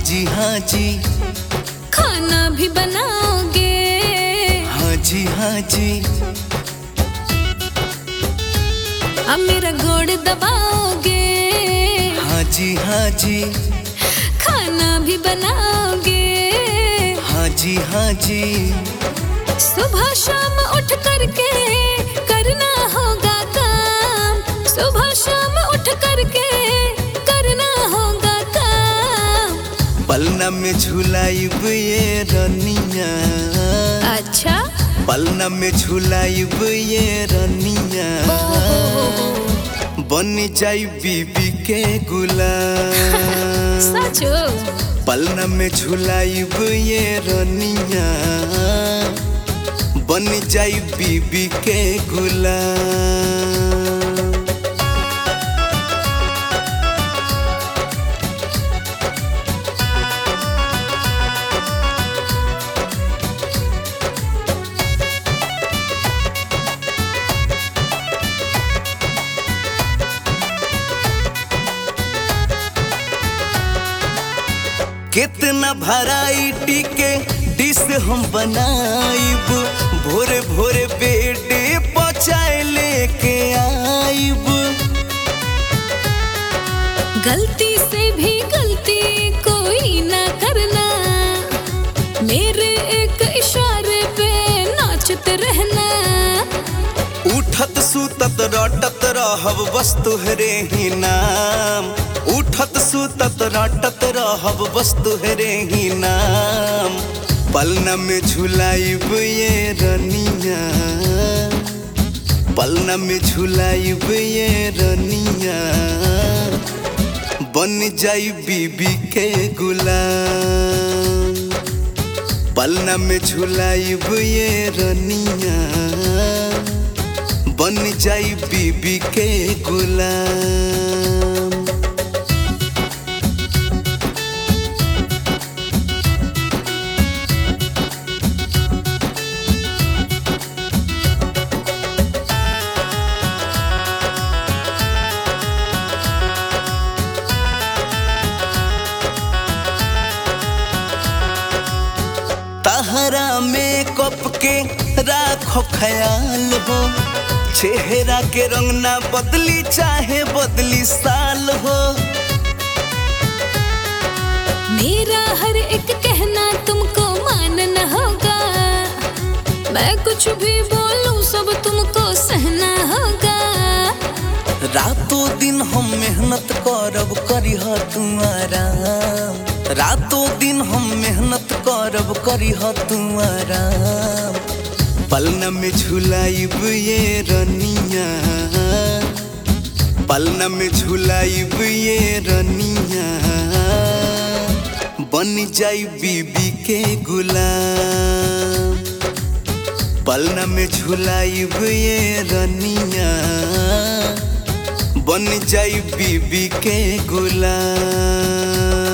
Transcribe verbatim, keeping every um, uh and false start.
जी हाँ जी। खाना भी बनाओगे? हाँ जी हाँ जी। अब मेरा गोड़ दबाओगे? हाँ जी हाँ जी। खाना भी बनाओगे? हाँ जी हाँ जी। सुबह शाम उठ करके करना होगा काम, सुबह शाम उठ करके करना होगा काम। पलना में झुलाइब ये रनिया। अच्छा? पलना में झुलाइब ये रनिया। बन जाई बीबी के गुलाम। सचो? पलना में झुलाइब ये रनिया। बन जाई बीबी के गुलाम। कितना वैरायटी के डिश हम बनाइब, भोरे भोरे बेटे पचाए लेके आइब। गलती से भी गलती कोई ना करना, मेरे एक इशारे पे नाचते रहना। उठत सुतत रटत रहब बस तोहरे ही नाम। उठत सुतत रटत रहब बस तोहरे ही नाम। पलना में झुलाइब ये रनिया। पलना में झुलाइब ये रनिया। बन जाई बीबी के गुलाम। पलना में झुलाइब ये रनिया। बन जाई बीबी के गुलाम। तहरा मेकअप के राखो ख्याल हो। चेहरा के रंग ना बदली चाहे बदली साल हो। मेरा हर एक कहना तुमको मानना होगा, मैं कुछ भी बोलूं सब तुमको सहना होगा। रातों दिन हम मेहनत करब करिह तू आराम। रातों दिन हम मेहनत करब करिह तू आराम। पलना में झुलाइब ये रनिया। पलना में झुलाइब ये रनिया। बन जाई बीबी के गुलाम। पलना में झुलाइब ये रनिया। बन जाई बीबी के गुलाम।